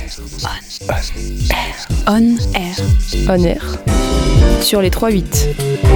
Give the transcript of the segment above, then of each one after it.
On Air. On Air. Sur les 3-8.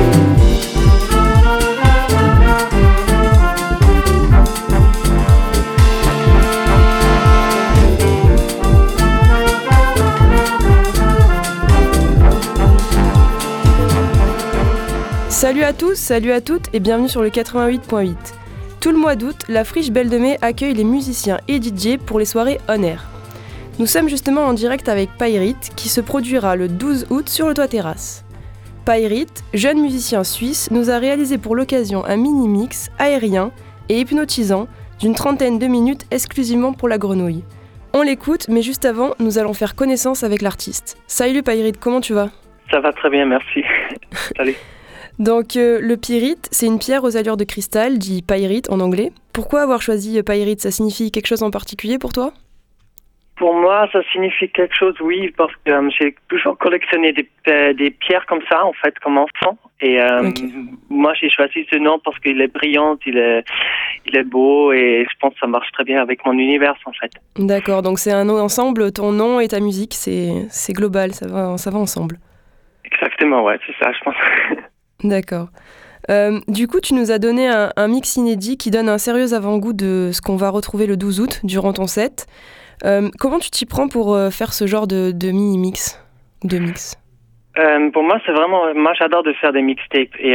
Salut à tous, salut à toutes et bienvenue sur le 88.8. Tout le mois d'août, la Friche Belle de Mai accueille les musiciens et DJ pour les soirées On Air. Nous sommes justement en direct avec Pyrite qui se produira le 12 août sur le toit terrasse. Pyrite, jeune musicien suisse, nous a réalisé pour l'occasion un mini-mix aérien et hypnotisant d'une 30aine de minutes exclusivement pour la grenouille. On l'écoute, mais juste avant, nous allons faire connaissance avec l'artiste. Salut Pyrite, comment tu vas ? Ça va très bien, merci. Salut. Donc le pyrite, c'est une pierre aux allures de cristal, dit pyrite en anglais. Pourquoi avoir choisi pyrite ? Ça signifie quelque chose en particulier pour toi ? Pour moi, ça signifie quelque chose, oui, parce que j'ai toujours collectionné des pierres comme ça, en fait, comme enfant. Et Moi, j'ai choisi ce nom parce qu'il est brillant, il est beau, et je pense que ça marche très bien avec mon univers, en fait. D'accord, donc c'est un ensemble, ton nom et ta musique, c'est global, ça va ensemble. Exactement, ouais, c'est ça, je pense. D'accord. Du coup, tu nous as donné un mix inédit qui donne un sérieux avant-goût de ce qu'on va retrouver le 12 août durant ton set. Comment tu t'y prends pour faire ce genre de mini-mix ou de mix ? Pour moi, c'est vraiment... Moi, j'adore de faire des mixtapes. Et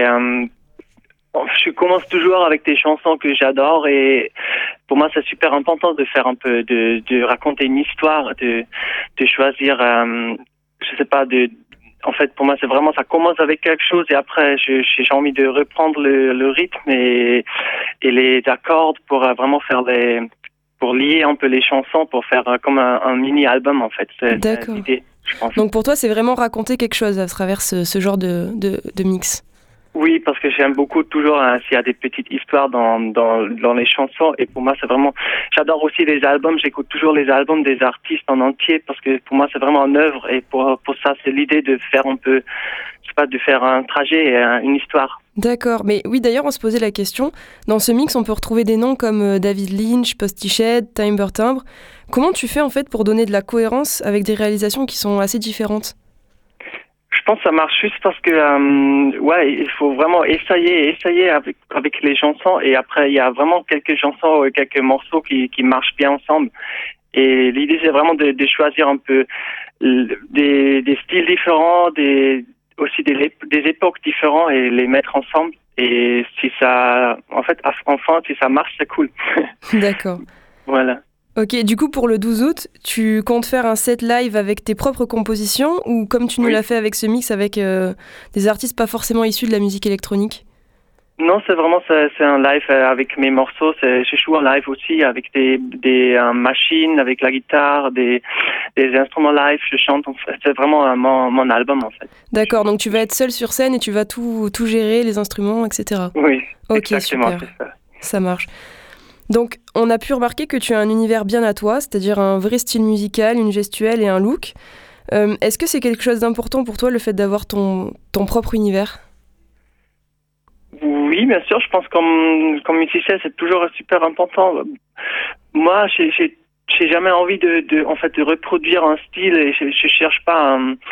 je commence toujours avec des chansons que j'adore. Et pour moi, c'est super important de faire un peu... de raconter une histoire, de choisir... je sais pas, en fait, pour moi, c'est vraiment, ça commence avec quelque chose et après, j'ai envie de reprendre le rythme et les accords pour vraiment pour lier un peu les chansons, pour faire comme un mini-album, en fait. D'accord. C'est l'idée, je pense. Donc pour toi, c'est vraiment raconter quelque chose à travers ce genre de mix. Oui, parce que j'aime beaucoup toujours s'il y a des petites histoires dans les chansons. Et pour moi, c'est vraiment... J'adore aussi les albums. J'écoute toujours les albums des artistes en entier parce que pour moi, c'est vraiment une œuvre. Et pour ça, c'est l'idée de faire un peu... Je sais pas, de faire un trajet et une histoire. D'accord. Mais oui, d'ailleurs, on se posait la question. Dans ce mix, on peut retrouver des noms comme David Lynch, Postiched, Timbre Timbre. Comment tu fais en fait pour donner de la cohérence avec des réalisations qui sont assez différentes ? Je pense que ça marche juste parce que ouais, il faut vraiment essayer avec les chansons et après il y a vraiment quelques chansons, quelques morceaux qui marchent bien ensemble. Et l'idée c'est vraiment de choisir un peu des styles différents, aussi des époques différentes et les mettre ensemble. Et si ça, en fait, enfin, si ça marche, c'est cool. D'accord. Voilà. Ok, du coup pour le 12 août, tu comptes faire un set live avec tes propres compositions ou comme tu nous l'as fait avec ce mix avec des artistes pas forcément issus de la musique électronique ? Non, c'est un live avec mes morceaux. Je joue en live aussi avec des machines, avec la guitare, des instruments live. Je chante. En fait. C'est vraiment mon album en fait. D'accord, donc tu vas être seul sur scène et tu vas tout gérer, les instruments, etc. Oui, ok, exactement, super. c'est ça. Ça marche. Donc, on a pu remarquer que tu as un univers bien à toi, c'est-à-dire un vrai style musical, une gestuelle et un look. Est-ce que c'est quelque chose d'important pour toi, le fait d'avoir ton propre univers ? Oui, bien sûr. Je pense comme musicien, c'est toujours super important. Moi, j'ai jamais envie de reproduire un style et je cherche pas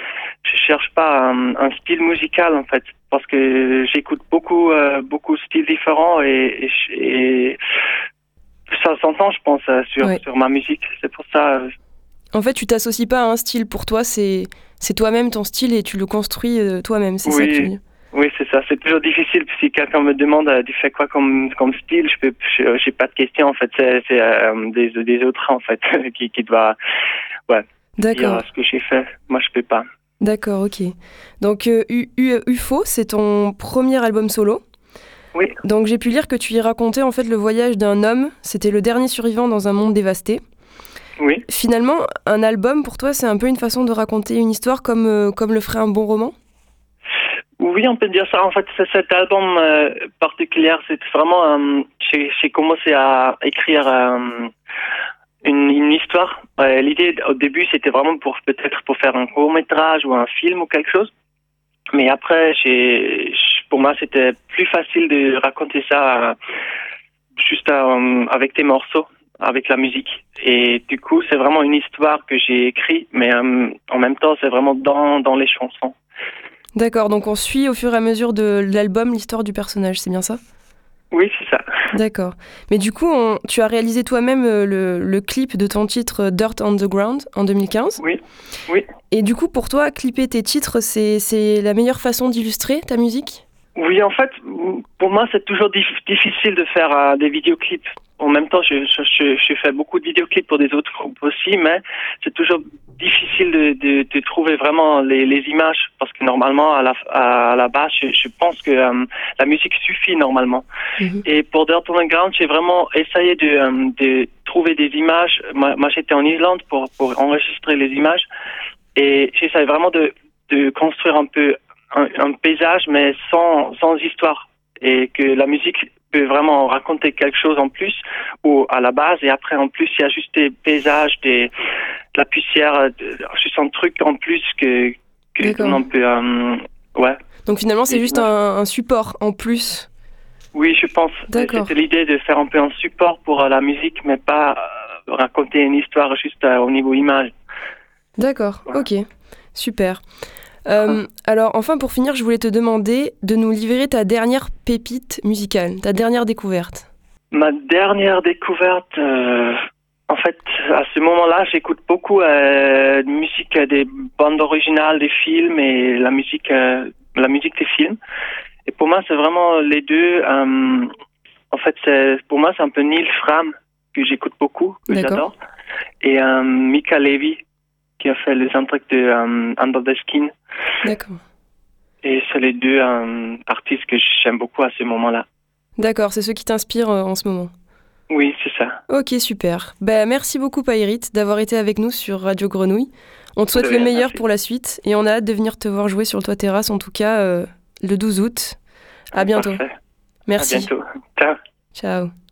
un style musical en fait parce que j'écoute beaucoup de styles différents et ça s'entend, je pense, sur ma musique. C'est pour ça. En fait, tu t'associes pas à un style. Pour toi, c'est toi-même ton style et tu le construis toi-même. C'est ça que tu dis. Oui, c'est ça. C'est toujours difficile. Si quelqu'un me demande tu fais quoi comme style, j'ai pas de questions. En fait, c'est des autres en fait qui doivent dire ce que j'ai fait. Moi, je peux pas. D'accord, ok. Donc, UFO, c'est ton premier album solo. Oui. Donc j'ai pu lire que tu y racontais en fait le voyage d'un homme, c'était le dernier survivant dans un monde dévasté. Oui. Finalement, un album pour toi, c'est un peu une façon de raconter une histoire comme le ferait un bon roman ? Oui, on peut dire ça. En fait, cet album particulier, c'est vraiment... j'ai commencé à écrire une histoire. L'idée au début, c'était vraiment pour faire un court-métrage ou un film ou quelque chose. Mais après, pour moi, c'était plus facile de raconter ça juste avec des morceaux. avec la musique. Et du coup, c'est vraiment une histoire que j'ai écrite, mais en même temps, c'est vraiment dans les chansons. D'accord, donc on suit au fur et à mesure de l'album l'histoire du personnage, c'est bien ça? Oui, c'est ça. D'accord. Mais du coup, tu as réalisé toi-même le clip de ton titre Dirt on the Ground en 2015. Oui, oui. Et du coup, pour toi, clipper tes titres, c'est la meilleure façon d'illustrer ta musique? Oui, en fait, pour moi, c'est toujours difficile de faire des vidéoclips. En même temps, je fais beaucoup de vidéoclips pour des autres groupes aussi, mais c'est toujours difficile de trouver vraiment les images, parce que normalement, à la base, je pense que la musique suffit normalement. Mhm. Et pour Dirt on the Ground, j'ai vraiment essayé de trouver des images. Moi, j'étais en Islande pour enregistrer les images, et j'essaie vraiment de construire un peu un paysage, mais sans histoire, et que la musique peut vraiment raconter quelque chose en plus ou à la base, et après en plus il y a juste des paysages, de la poussière, juste un truc en plus que on peut ouais. Donc finalement c'est juste un support en plus. Oui, je pense. D'accord. C'était l'idée de faire un peu un support pour la musique, mais pas raconter une histoire juste au niveau image. D'accord, Voilà. ok, super. Alors enfin pour finir, je voulais te demander de nous livrer ta dernière pépite musicale, ta dernière découverte. Ma dernière découverte, en fait, à ce moment-là, j'écoute beaucoup de musique des bandes originales des films et la musique des films. Et pour moi, c'est vraiment les deux. En fait, pour moi, c'est un peu Neil Fram que j'écoute beaucoup, que j'adore, et Mika Levy qui a fait les trucs de Under the Skin. D'accord. Et c'est les deux artistes que j'aime beaucoup à ce moment-là. D'accord, c'est ceux qui t'inspirent en ce moment. Oui, c'est ça. Ok, super. Merci beaucoup Pairit d'avoir été avec nous sur Radio Grenouille. On te souhaite le meilleur pour la suite et on a hâte de venir te voir jouer sur le toit terrasse, en tout cas le 12 août. À bientôt. Parfait. Merci. À bientôt. Ciao. Ciao.